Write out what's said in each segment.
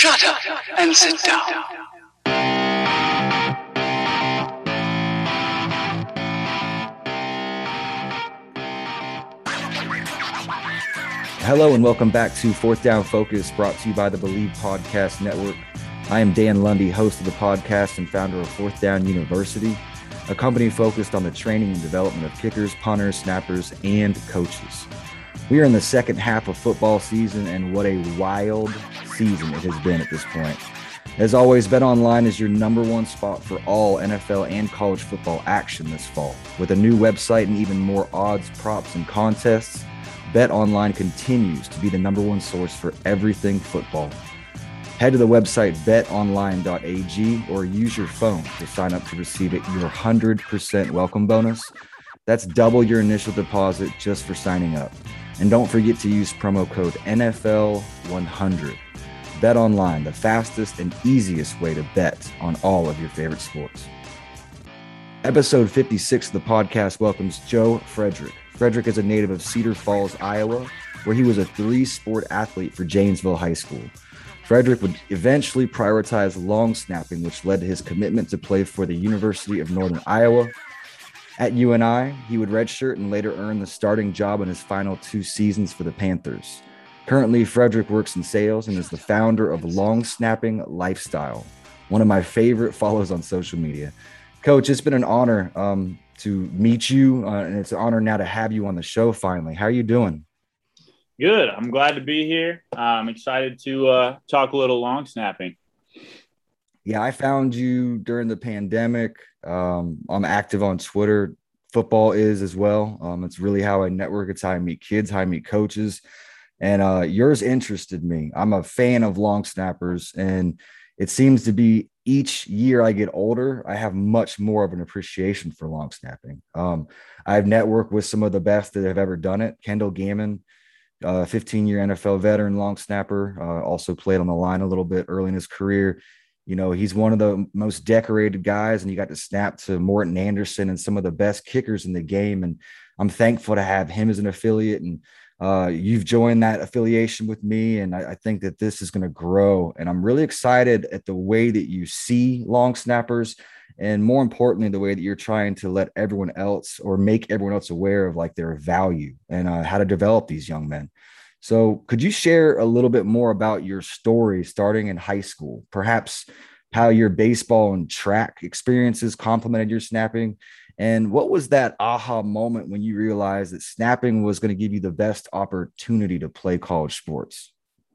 Shut up and sit down. Hello and welcome back to Fourth Down Focus, brought to you by the Believe Podcast Network. I am Dan Lundy, host of the podcast and founder of Fourth Down University, a company focused on the training and development of kickers, punters, snappers, and coaches. We are in the second half of football season, and what a wild season it has been at this point. As always, BetOnline is your number one spot for all NFL and college football action this fall. With a new website and even more odds, props, and contests, BetOnline continues to be the number one source for everything football. Head to the website betonline.ag or use your phone to sign up to receive your 100% welcome bonus. That's double your initial deposit just for signing up. And don't forget to use promo code NFL100. BetOnline, the fastest and easiest way to bet on all of your favorite sports. Episode 56 of the podcast welcomes Joe Frederick. Frederick is a native of Cedar Falls, Iowa, where he was a three-sport athlete for Janesville High School. Frederick would eventually prioritize long snapping, which led to his commitment to play for the University of Northern Iowa. At UNI, he would redshirt and later earn the starting job in his final 2 seasons for the Panthers. Currently, Frederick works in sales and is the founder of Long Snapping Lifestyle, one of my favorite follows on social media. Coach, it's been an honor to meet you, and it's an honor now to have you on the show finally. How are you doing? Good. I'm glad to be here. I'm excited to talk a little long snapping. Yeah, I found you during the pandemic. I'm active on Twitter. Football is as well. It's really how I network. It's how I meet kids, how I meet coaches. And yours interested me. I'm a fan of long snappers, and it seems to be each year I get older, I have much more of an appreciation for long snapping. I've networked with some of the best that have ever done it. Kendall Gammon, 15-year NFL veteran long snapper, also played on the line a little bit early in his career. You know, he's one of the most decorated guys, and you got to snap to Morton Anderson and some of the best kickers in the game. And I'm thankful to have him as an affiliate. And you've joined that affiliation with me, and I think that this is going to grow. And I'm really excited at the way that you see long snappers, and more importantly, the way that you're trying to let everyone else or make everyone else aware of like their value and how to develop these young men. So could you share a little bit more about your story starting in high school, perhaps how your baseball and track experiences complemented your snapping? And what was that aha moment when you realized that snapping was going to give you the best opportunity to play college sports?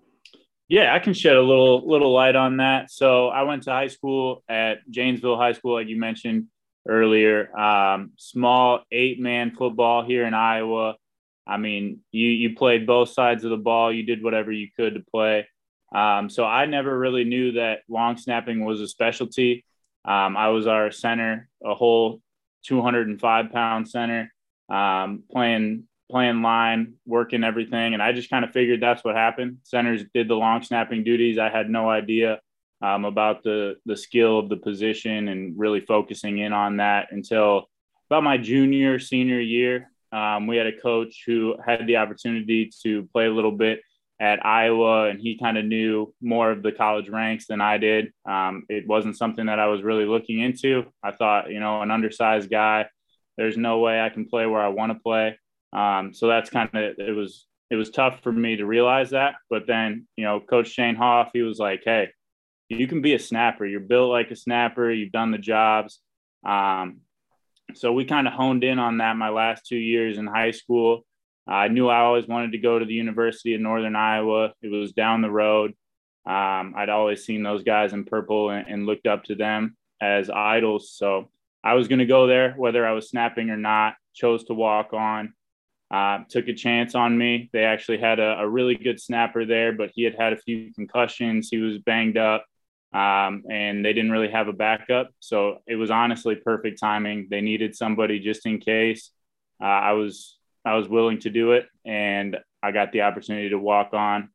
Yeah, I can shed a little light on that. So I went to high school at Janesville High School, like you mentioned earlier. Small 8-man football here in Iowa. I mean, you played both sides of the ball. You did whatever you could to play. So I never really knew that long snapping was a specialty. I was our center, a whole 205-pound center, playing line, working everything. And I just kind of figured that's what happened. Centers did the long snapping duties. I had no idea about the skill of the position and really focusing in on that until about my senior year. We had a coach who had the opportunity to play a little bit at Iowa, and he kind of knew more of the college ranks than I did. It wasn't something that I was really looking into. I thought, an undersized guy, there's no way I can play where I want to play. So that's kind of, it was tough for me to realize that. But then, Coach Shane Hoff, he was like, hey, you can be a snapper. You're built like a snapper. You've done the jobs. So we kind of honed in on that my last 2 years in high school. I knew I always wanted to go to the University of Northern Iowa. It was down the road. I'd always seen those guys in purple and looked up to them as idols. So I was going to go there, whether I was snapping or not, chose to walk on, took a chance on me. They actually had a really good snapper there, but he had a few concussions. He was banged up. And they didn't really have a backup. So it was honestly perfect timing. They needed somebody just in case. I was willing to do it, and I got the opportunity to walk on.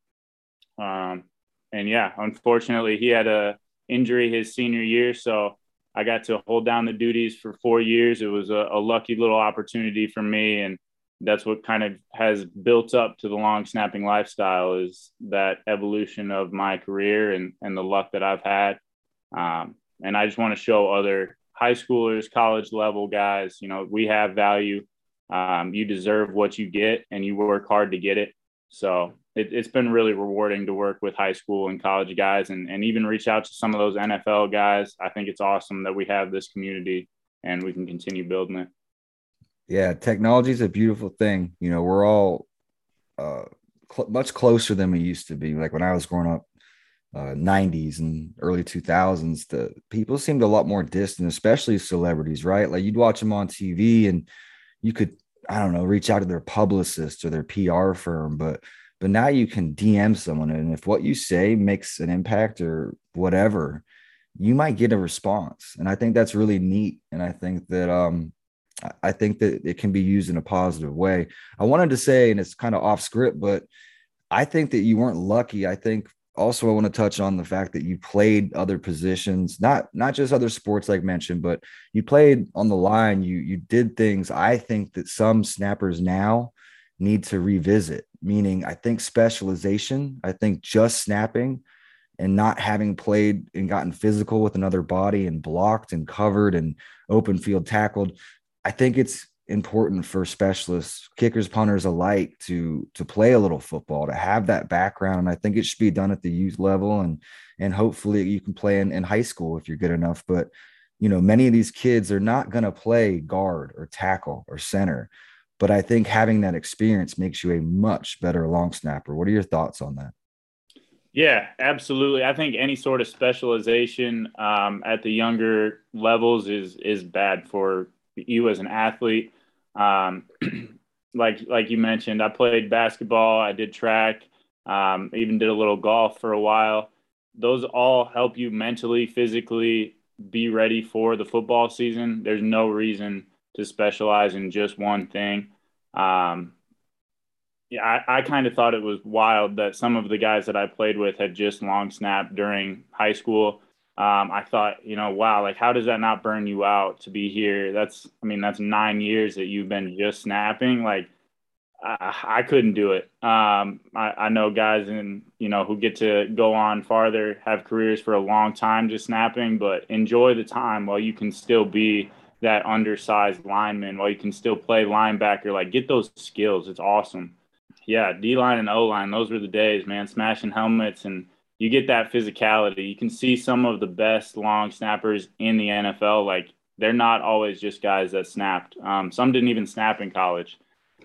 And yeah, unfortunately he had a injury his senior year. So I got to hold down the duties for 4 years. It was a lucky little opportunity for me. And that's what kind of has built up to the long snapping lifestyle, is that evolution of my career and the luck that I've had. And I just want to show other high schoolers, college level guys, we have value. You deserve what you get, and you work hard to get it. So it's been really rewarding to work with high school and college guys, and even reach out to some of those NFL guys. I think it's awesome that we have this community and we can continue building it. Yeah, technology is a beautiful thing. We're all much closer than we used to be. Like when I was growing up, 90s and early 2000s, the people seemed a lot more distant, especially celebrities, right? Like you'd watch them on TV and you could, I don't know, reach out to their publicist or their PR firm, but now you can DM someone, and if what you say makes an impact or whatever, you might get a response. And I think that's really neat. And I think that it can be used in a positive way. I wanted to say, and it's kind of off script, but I think that you weren't lucky. I think also I want to touch on the fact that you played other positions, not just other sports like mentioned, but you played on the line. You did things I think that some snappers now need to revisit, meaning I think specialization, I think just snapping and not having played and gotten physical with another body and blocked and covered and open field tackled. I think it's important for specialists, kickers, punters alike, to play a little football, to have that background. And I think it should be done at the youth level, and hopefully you can play in high school if you're good enough. But many of these kids are not going to play guard or tackle or center. But I think having that experience makes you a much better long snapper. What are your thoughts on that? Yeah, absolutely. I think any sort of specialization at the younger levels is bad for you as an athlete. Like you mentioned, I played basketball, I did track, even did a little golf for a while. Those all help you mentally, physically be ready for the football season. There's no reason to specialize in just one thing. I kind of thought it was wild that some of the guys that I played with had just long snapped during high school. I thought, wow, like how does that not burn you out to be here? That's 9 years that you've been just snapping. Like I couldn't do it. I know guys who get to go on farther, have careers for a long time just snapping, but enjoy the time while you can still be that undersized lineman, while you can still play linebacker. Like get those skills. It's awesome. Yeah, D-line and O-line, those were the days, man, smashing helmets, and you get that physicality. You can see some of the best long snappers in the NFL. Like they're not always just guys that snapped. Some didn't even snap in college.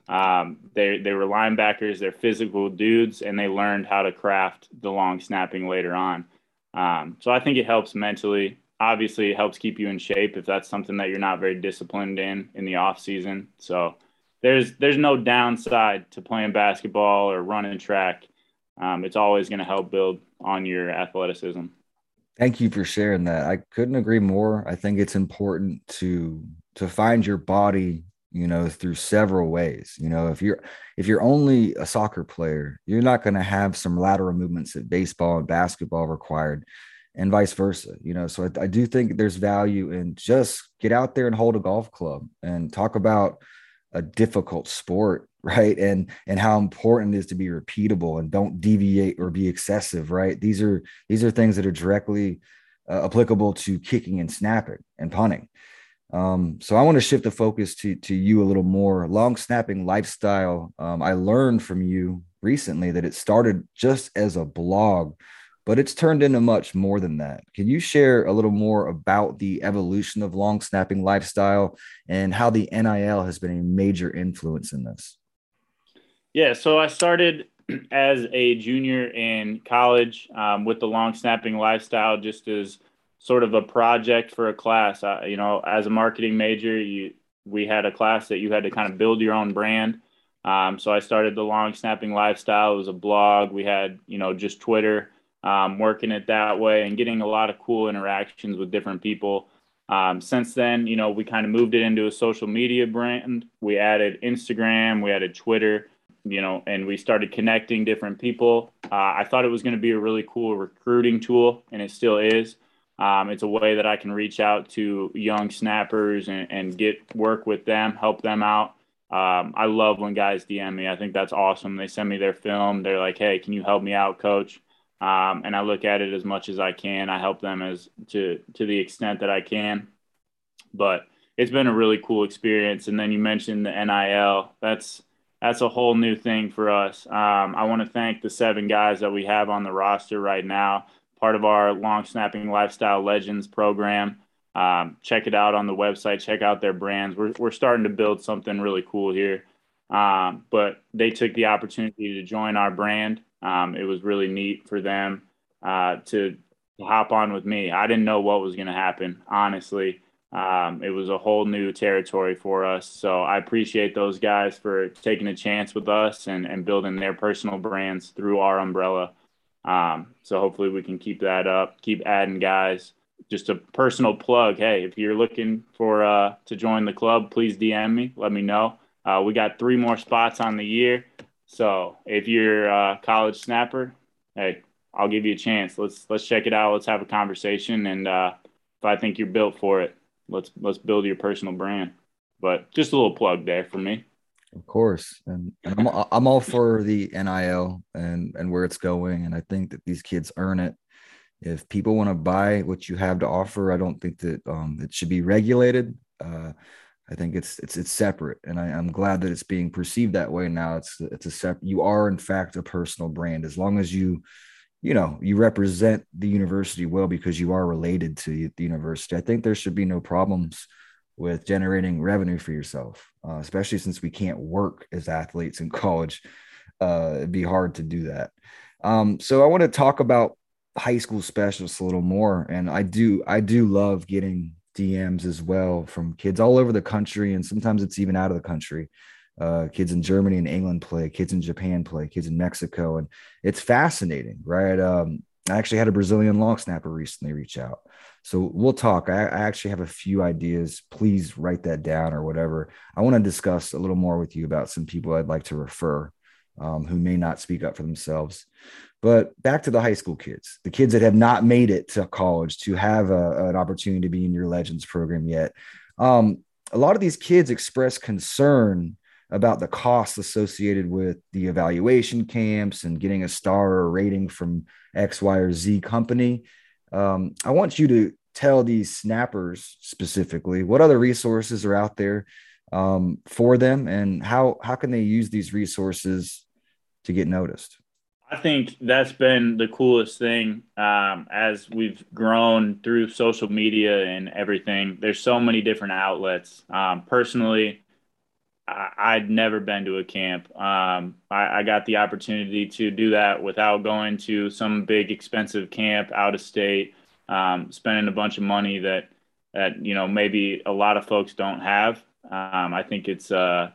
They were linebackers, they're physical dudes, and they learned how to craft the long snapping later on. So I think it helps mentally. Obviously, it helps keep you in shape if that's something that you're not very disciplined in the off season. So there's no downside to playing basketball or running track. It's always going to help build on your athleticism. Thank you for sharing that. I couldn't agree more. I think it's important to find your body, through several ways. If you're only a soccer player, you're not going to have some lateral movements that baseball and basketball required, and vice versa. So I do think there's value in just get out there and hold a golf club and talk about a difficult sport, right? And how important it is to be repeatable and don't deviate or be excessive, right? These are things that are directly applicable to kicking and snapping and punting. So I want to shift the focus to you a little more. Long snapping lifestyle. I learned from you recently that it started just as a blog, but it's turned into much more than that. Can you share a little more about the evolution of long snapping lifestyle and how the NIL has been a major influence in this? Yeah, so I started as a junior in college with the long snapping lifestyle, just as sort of a project for a class. As a marketing major, we had a class that you had to kind of build your own brand. So I started the long snapping lifestyle. It was a blog. We had, just Twitter, working it that way and getting a lot of cool interactions with different people. Since then, we kind of moved it into a social media brand. We added Instagram, we added Twitter, and we started connecting different people. I thought it was going to be a really cool recruiting tool, and it still is. It's a way that I can reach out to young snappers and get work with them, help them out. I love when guys DM me. I think that's awesome. They send me their film. They're like, "Hey, can you help me out, coach?" And I look at it as much as I can. I help them as to the extent that I can. But it's been a really cool experience. And then you mentioned the NIL. That's a whole new thing for us. I want to thank the 7 guys that we have on the roster right now, part of our Long Snapping Lifestyle Legends program. Check it out on the website. Check out their brands. We're starting to build something really cool here. But they took the opportunity to join our brand. It was really neat for them to hop on with me. I didn't know what was going to happen, honestly. It was a whole new territory for us. So I appreciate those guys for taking a chance with us and building their personal brands through our umbrella. So hopefully we can keep that up, keep adding guys. Just a personal plug. Hey, if you're looking for to join the club, please DM me. Let me know. We got 3 more spots on the year. So if you're a college snapper, hey, I'll give you a chance. Let's check it out. Let's have a conversation. And if I think you're built for it, let's build your personal brand. But just a little plug there for me. Of course, and I'm all for the NIL and where it's going, and I think that these kids earn it. If people want to buy what you have to offer, I don't think that it should be regulated. I think it's separate, and I'm glad that it's being perceived that way now. It's a separate. You are in fact a personal brand as long as you represent the university well because you are related to the university. I think there should be no problems with generating revenue for yourself, especially since we can't work as athletes in college. It'd be hard to do that. So I want to talk about high school specialists a little more, and I do love getting DMs as well from kids all over the country, and sometimes it's even out of the country. Kids in Germany and England play, kids in Japan play, kids in Mexico, and it's fascinating, right? I actually had a Brazilian long snapper recently reach out. So we'll talk. I actually have a few ideas. Please write that down or whatever. I want to discuss a little more with you about some people I'd like to refer who may not speak up for themselves. But back to the high school kids, the kids that have not made it to college to have an opportunity to be in your Legends program yet. A lot of these kids express concern about the costs associated with the evaluation camps and getting a star or rating from X, Y, or Z company. I want you to tell these snappers specifically what other resources are out there for them and how can they use these resources to get noticed. I think that's been the coolest thing as we've grown through social media and everything. There's so many different outlets. Personally, I'd never been to a camp. I got the opportunity to do that without going to some big expensive camp out of state, spending a bunch of money that maybe a lot of folks don't have. I think it's a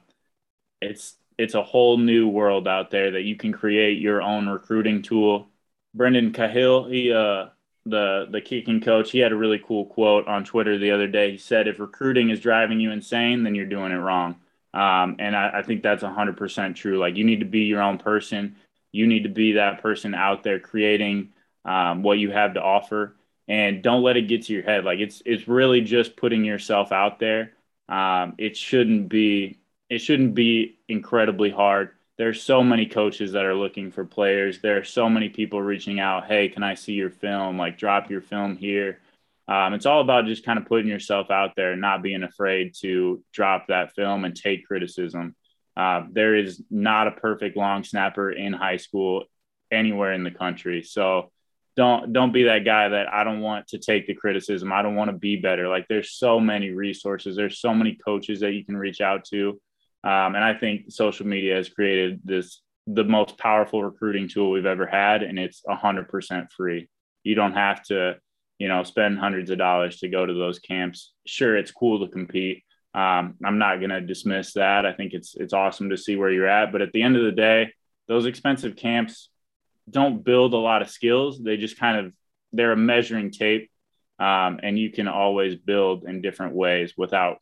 whole new world out there that you can create your own recruiting tool. Brendan Cahill, the kicking coach, he had a really cool quote on Twitter the other day. He said, "If recruiting is driving you insane, then you're doing it wrong." And I think that's 100% true. Like, you need to be your own person. You need to be that person out there creating what you have to offer, and don't let it get to your head. Like, it's really just putting yourself out there. It shouldn't be incredibly hard. There's so many coaches that are looking for players. There are so many people reaching out. Hey, can I see your film? Like, drop your film here. It's all about just kind of putting yourself out there and not being afraid to drop that film and take criticism. There is not a perfect long snapper in high school anywhere in the country. So don't be that guy that I don't want to take the criticism. I don't want to be better. Like, there's so many resources. There's so many coaches that you can reach out to. And I think social media has created the most powerful recruiting tool we've ever had. And it's 100% free. You don't have to, spend hundreds of dollars to go to those camps. Sure, it's cool to compete. I'm not going to dismiss that. I think it's awesome to see where you're at. But at the end of the day, those expensive camps don't build a lot of skills. They just they're a measuring tape. And you can always build in different ways without,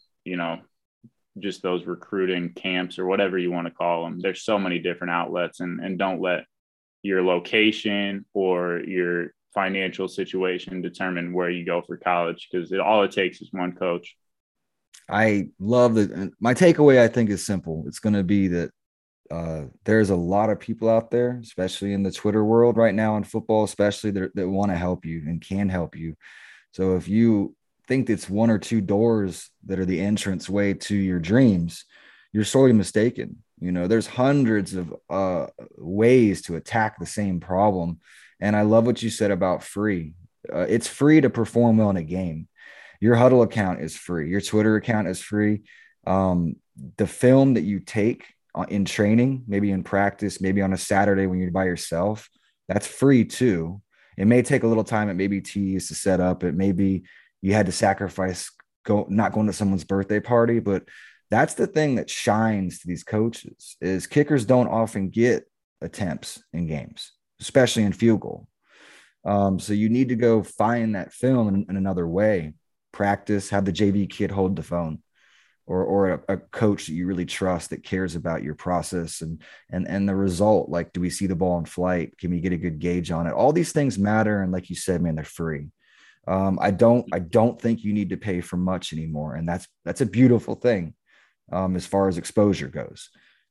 just those recruiting camps or whatever you want to call them. There's so many different outlets, and don't let your location or your financial situation determine where you go for college, because all it takes is one coach. I love that. My takeaway, I think, is simple. It's going to be that there's a lot of people out there, especially in the Twitter world right now in football, especially that want to help you and can help you. So if you think it's one or two doors that are the entrance way to your dreams, you're sorely mistaken. You know, there's hundreds of ways to attack the same problem. And I love what you said about free. It's free to perform well in a game. Your huddle account is free. Your Twitter account is free. The film that you take in training, maybe in practice, maybe on a Saturday when you're by yourself, that's free too. It may take a little time. It may be tedious to set up. It may be you had to sacrifice not going to someone's birthday party, but that's the thing that shines to these coaches is kickers don't often get attempts in games, especially in field goal. So you need to go find that film in another way. Practice, have the JV kid hold the phone, or a coach that you really trust that cares about your process and the result. Like, do we see the ball in flight? Can we get a good gauge on it? All these things matter, and like you said, man, they're free. I don't think you need to pay for much anymore, and that's a beautiful thing as far as exposure goes.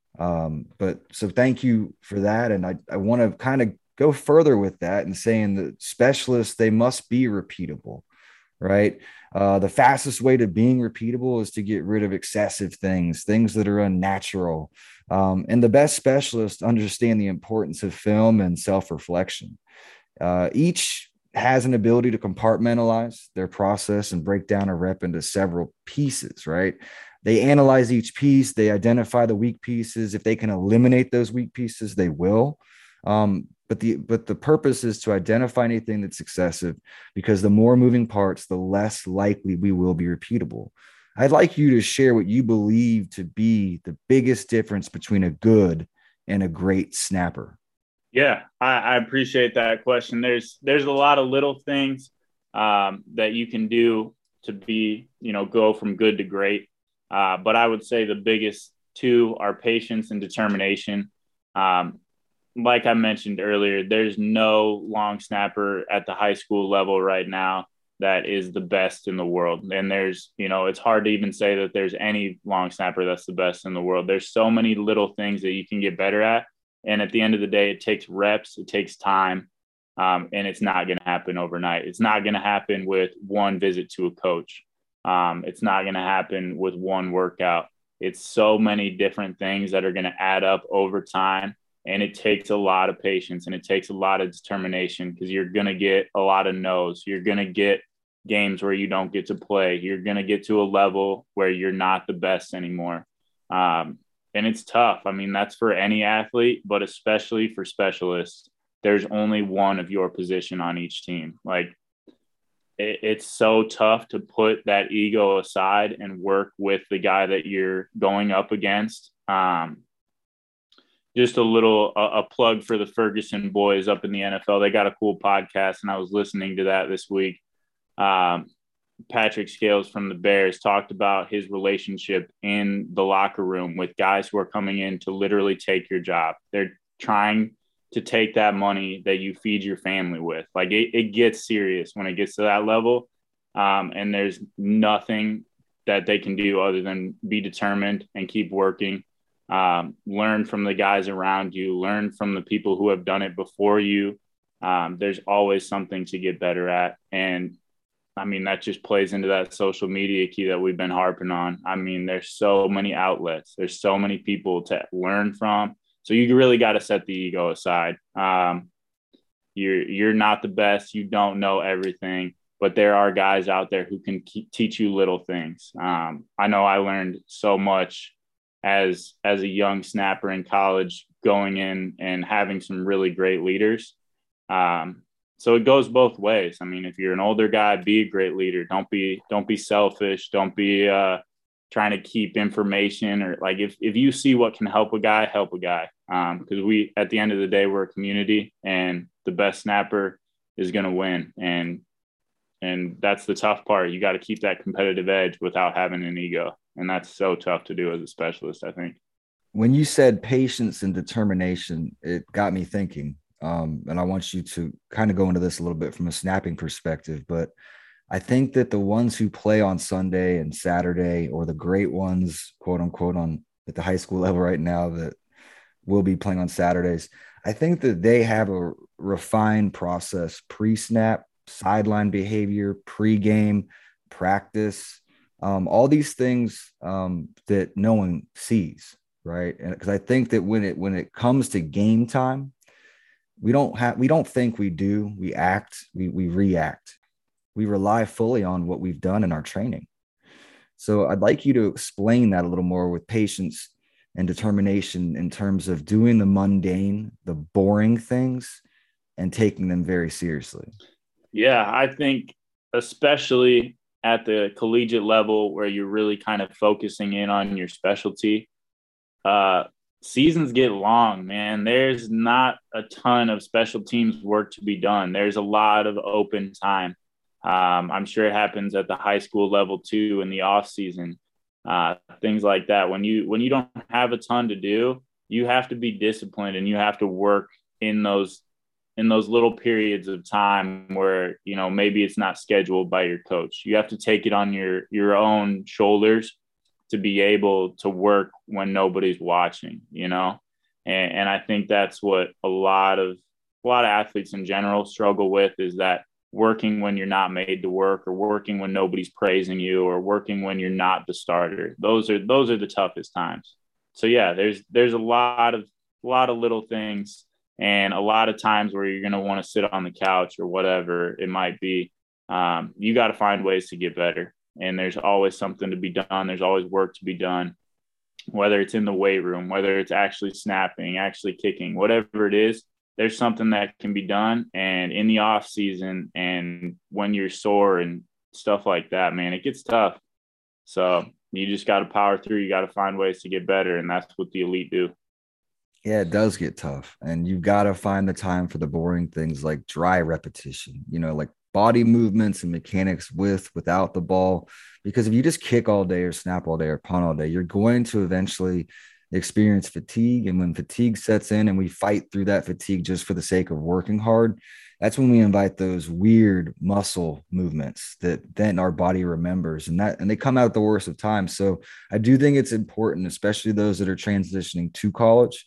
But so thank you for that, and I want to kind of go further with that and saying that specialists, they must be repeatable, right? The fastest way to being repeatable is to get rid of excessive things that are unnatural. And the best specialists understand the importance of film and self-reflection. Each has an ability to compartmentalize their process and break down a rep into several pieces, right? They analyze each piece, they identify the weak pieces. If they can eliminate those weak pieces, they will. But the purpose is to identify anything that's excessive, because the more moving parts, the less likely we will be repeatable. I'd like you to share what you believe to be the biggest difference between a good and a great snapper. Yeah, I appreciate that question. There's a lot of little things that you can do to be, go from good to great. But I would say the biggest two are patience and determination. Like I mentioned earlier, there's no long snapper at the high school level right now that is the best in the world. And there's, it's hard to even say that there's any long snapper that's the best in the world. There's so many little things that you can get better at. And at the end of the day, it takes reps, it takes time, and it's not going to happen overnight. It's not going to happen with one visit to a coach. It's not going to happen with one workout. It's so many different things that are going to add up over time. And it takes a lot of patience and it takes a lot of determination, because you're going to get a lot of no's. You're going to get games where you don't get to play. You're going to get to a level where you're not the best anymore. And it's tough. I mean, that's for any athlete, but especially for specialists. There's only one of your position on each team. Like, it's so tough to put that ego aside and work with the guy that you're going up against. Just a plug for the Ferguson boys up in the NFL. They got a cool podcast, and I was listening to that this week. Patrick Scales from the Bears talked about his relationship in the locker room with guys who are coming in to literally take your job. They're trying to take that money that you feed your family with. Like, it gets serious when it gets to that level. And there's nothing that they can do other than be determined and keep working. Learn from the guys around you, learn from the people who have done it before you. There's always something to get better at. And I mean, that just plays into that social media key that we've been harping on. I mean, there's so many outlets, there's so many people to learn from. So you really got to set the ego aside. You're not the best. You don't know everything, but there are guys out there who can teach you little things. I know I learned so much as a young snapper in college, going in and having some really great leaders. So it goes both ways. I mean, if you're an older guy, be a great leader. Don't be selfish. Don't be trying to keep information, or like, if you see what can help a guy, help a guy. Because we, at the end of the day, we're a community, and the best snapper is going to win. And that's the tough part. You got to keep that competitive edge without having an ego. And that's so tough to do as a specialist, I think. When you said patience and determination, it got me thinking. And I want you to kind of go into this a little bit from a snapping perspective, but I think that the ones who play on Sunday and Saturday, or the great ones, quote unquote, on at the high school level right now that will be playing on Saturdays, I think that they have a refined process pre-snap, sideline behavior, pre-game practice, all these things that no one sees, right? And because I think that when it comes to game time, we don't think we do. We act, we react. We rely fully on what we've done in our training. So I'd like you to explain that a little more with patience and determination in terms of doing the mundane, the boring things, and taking them very seriously. Yeah, I think especially at the collegiate level where you're really kind of focusing in on your specialty, seasons get long, man. There's not a ton of special teams work to be done. There's a lot of open time. I'm sure it happens at the high school level too in the off season, things like that. When you don't have a ton to do, you have to be disciplined and you have to work in those little periods of time where, you know, maybe it's not scheduled by your coach. You have to take it on your own shoulders to be able to work when nobody's watching, you know? And I think that's what a lot of athletes in general struggle with, is that working when you're not made to work, or working when nobody's praising you, or working when you're not the starter. Those are the toughest times. So yeah, there's a lot of little things, and a lot of times where you're going to want to sit on the couch or whatever it might be. You got to find ways to get better. And there's always something to be done. There's always work to be done, whether it's in the weight room, whether it's actually snapping, actually kicking, whatever it is, there's something that can be done. And in the off season and when you're sore and stuff like that, man, it gets tough. So you just got to power through. You got to find ways to get better. And that's what the elite do. Yeah, it does get tough. And you've got to find the time for the boring things like dry repetition, like body movements and mechanics without the ball. Because if you just kick all day or snap all day or punt all day, you're going to eventually experience fatigue. And when fatigue sets in and we fight through that fatigue just for the sake of working hard, that's when we invite those weird muscle movements that then our body remembers, and they come out at the worst of times. So I do think it's important, especially those that are transitioning to college,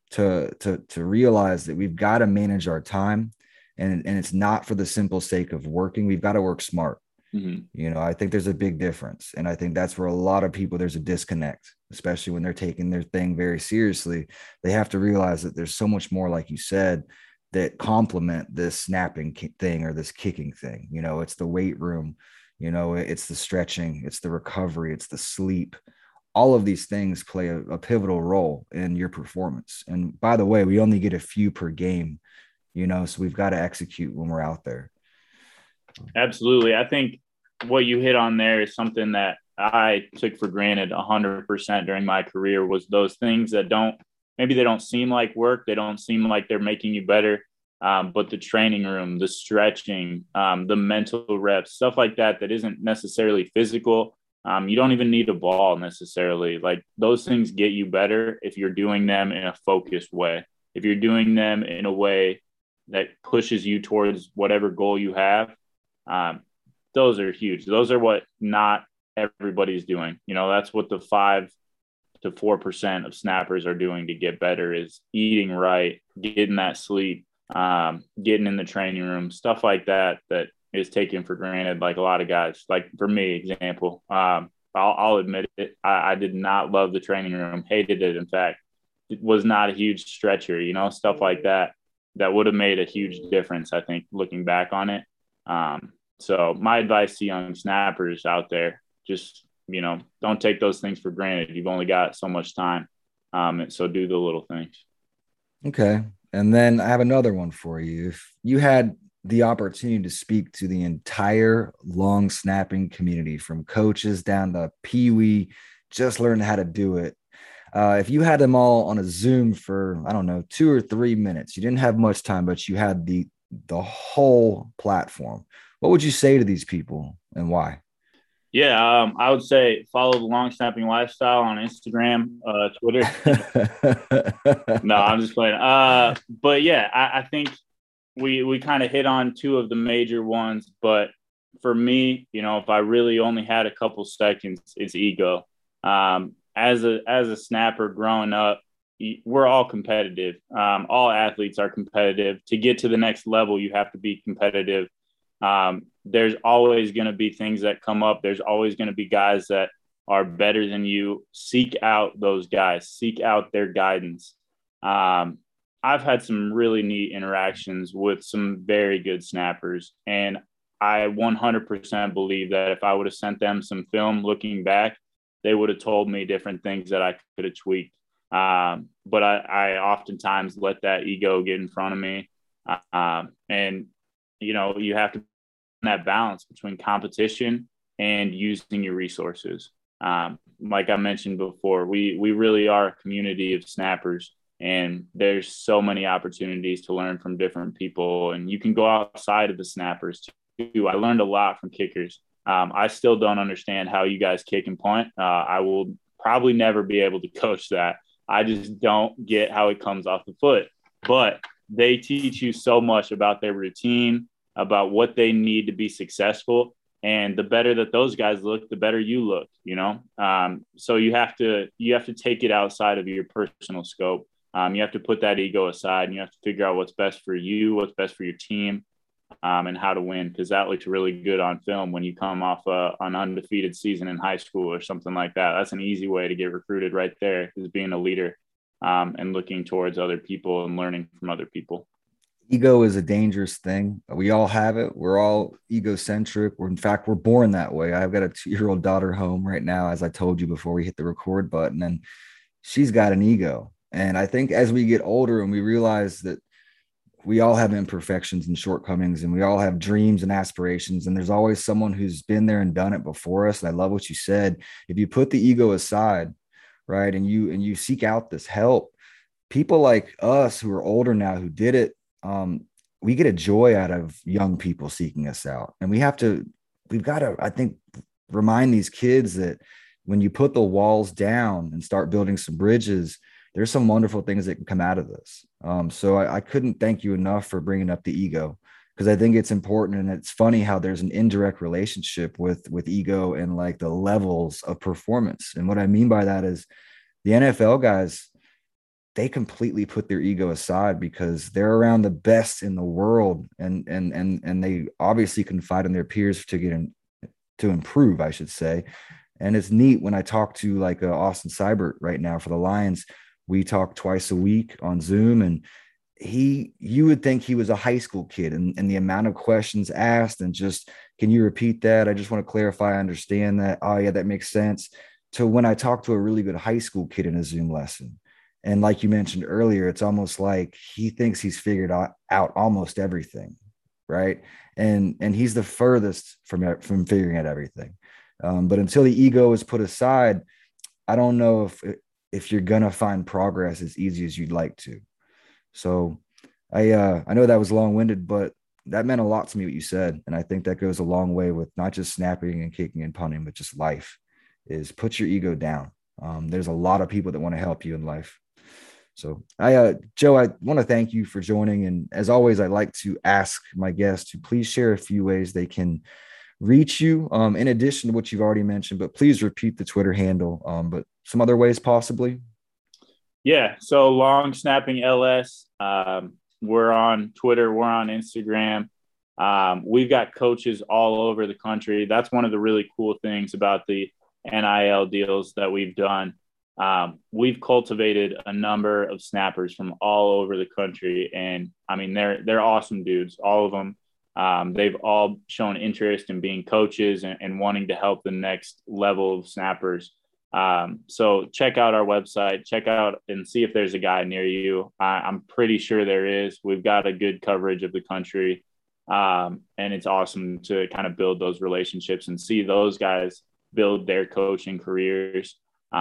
to realize that we've got to manage our time, and it's not for the simple sake of working. We've got to work smart. Mm-hmm. I think there's a big difference. And I think that's where a lot of people, there's a disconnect, especially when they're taking their thing very seriously. They have to realize that there's so much more, like you said, that complement this snapping thing or this kicking thing. It's the weight room, it's the stretching, it's the recovery, it's the sleep. All of these things play a pivotal role in your performance. And by the way, we only get a few per game, so we've got to execute when we're out there. Absolutely. I think what you hit on there is something that I took for granted 100% during my career, was those things that maybe they don't seem like work. They don't seem like they're making you better. But the training room, the stretching, the mental reps, stuff like that isn't necessarily physical. You don't even need a ball necessarily. Like, those things get you better if you're doing them in a focused way. If you're doing them in a way that pushes you towards whatever goal you have, those are huge. Those are what not everybody's doing. That's what the 5 to 4% of snappers are doing to get better, is eating right, getting that sleep, getting in the training room, stuff like that is taken for granted. Like a lot of guys, like for me, example, I'll admit it. I did not love the training room, hated it. In fact, it was not a huge stretcher, stuff like that would have made a huge difference, I think, looking back on it. So my advice to young snappers out there, just, don't take those things for granted. You've only got so much time. So do the little things. Okay. And then I have another one for you. If you had the opportunity to speak to the entire long snapping community, from coaches down to peewee, just learning how to do it. If you had them all on a Zoom for, I don't know, 2 or 3 minutes, you didn't have much time, but you had the whole platform, what would you say to these people and why? Yeah, I would say follow the Long Snapping Lifestyle on Instagram, Twitter. No, I'm just playing. But yeah, I think we kind of hit on two of the major ones, but for me, if I really only had a couple seconds, it's ego. As a snapper growing up, we're all competitive. All athletes are competitive. To get to the next level, you have to be competitive. There's always going to be things that come up. There's always going to be guys that are better than you. Seek out those guys. Seek out their guidance. I've had some really neat interactions with some very good snappers, and I 100% believe that if I would have sent them some film looking back, they would have told me different things that I could have tweaked. But I oftentimes let that ego get in front of me. And, you have to that balance between competition and using your resources. Like I mentioned before, we really are a community of snappers, and there's so many opportunities to learn from different people, and you can go outside of the snappers too. I learned a lot from kickers. I still don't understand how you guys kick and punt. I will probably never be able to coach that. I just don't get how it comes off the foot, but they teach you so much about their routine, about what they need to be successful. And the better that those guys look, the better you look, So you have to take it outside of your personal scope. You have to put that ego aside, and you have to figure out what's best for you, what's best for your team, and how to win, because that looks really good on film when you come off an undefeated season in high school or something like that. That's an easy way to get recruited right there, is being a leader and looking towards other people and learning from other people. Ego is a dangerous thing. We all have it. We're all egocentric. We're born that way. I've got a 2-year-old daughter home right now, as I told you before we hit the record button, and she's got an ego. And I think as we get older and we realize that we all have imperfections and shortcomings, and we all have dreams and aspirations, and there's always someone who's been there and done it before us. And I love what you said. If you put the ego aside, right, and you seek out this help, people like us who are older now who did it, we get a joy out of young people seeking us out. And we've got to, I think, remind these kids that when you put the walls down and start building some bridges, there's some wonderful things that can come out of this. So I couldn't thank you enough for bringing up the ego, because I think it's important. And it's funny how there's an indirect relationship with ego and like the levels of performance. And what I mean by that is the NFL guys, they completely put their ego aside because they're around the best in the world. And they obviously confide in their peers to improve, I should say. And it's neat when I talk to like Austin Seibert right now for the Lions. We talk twice a week on Zoom, and you would think he was a high school kid, and the amount of questions asked, and just, can you repeat that? I just want to clarify. I understand that. Oh yeah, that makes sense. To when I talk to a really good high school kid in a Zoom lesson. And like you mentioned earlier, it's almost like he thinks he's figured out almost everything. Right. And he's the furthest from figuring out everything. But until the ego is put aside, I don't know if you're going to find progress as easy as you'd like to. So I know that was long-winded, but that meant a lot to me, what you said. And I think that goes a long way with not just snapping and kicking and punting, but just life, is put your ego down. There's a lot of people that want to help you in life. So Joe, I want to thank you for joining. And as always, I'd like to ask my guests to please share a few ways they can reach you, in addition to what you've already mentioned, but please repeat the Twitter handle, but some other ways possibly. Yeah. So Long Snapping LS. We're on Twitter. We're on Instagram. We've got coaches all over the country. That's one of the really cool things about the NIL deals that we've done. We've cultivated a number of snappers from all over the country. And I mean, they're awesome dudes, all of them. They've all shown interest in being coaches and wanting to help the next level of snappers. So check out our website, check out and see if there's a guy near you. I'm pretty sure there is. We've got a good coverage of the country. And it's awesome to kind of build those relationships and see those guys build their coaching careers.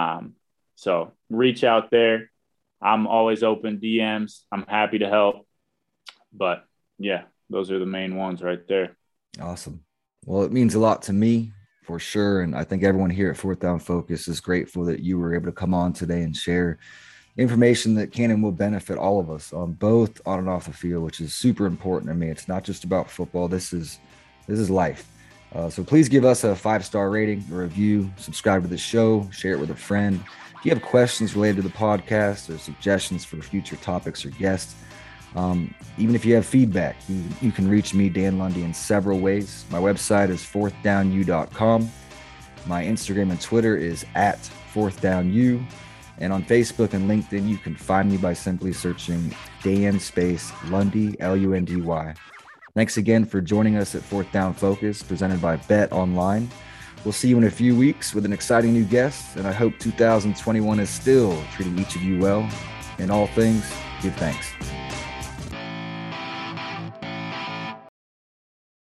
So reach out there. I'm always open DMs. I'm happy to help. But yeah, those are the main ones right there. Awesome. Well, it means a lot to me for sure. And I think everyone here at Fourth Down Focus is grateful that you were able to come on today and share information that can and will benefit all of us, both on and off the field, which is super important to me. It's not just about football. This is life. So please give us a 5-star rating, a review, subscribe to the show, share it with a friend. If you have questions related to the podcast or suggestions for future topics or guests, even if you have feedback, you can reach me, Dan Lundy, in several ways. My website is fourthdownu.com. My Instagram and Twitter is at fourthdownu. And on Facebook and LinkedIn, you can find me by simply searching Dan space Lundy, Lundy. Thanks again for joining us at Fourth Down Focus, presented by Bet Online. We'll see you in a few weeks with an exciting new guest, and I hope 2021 is still treating each of you well. In all things, give thanks.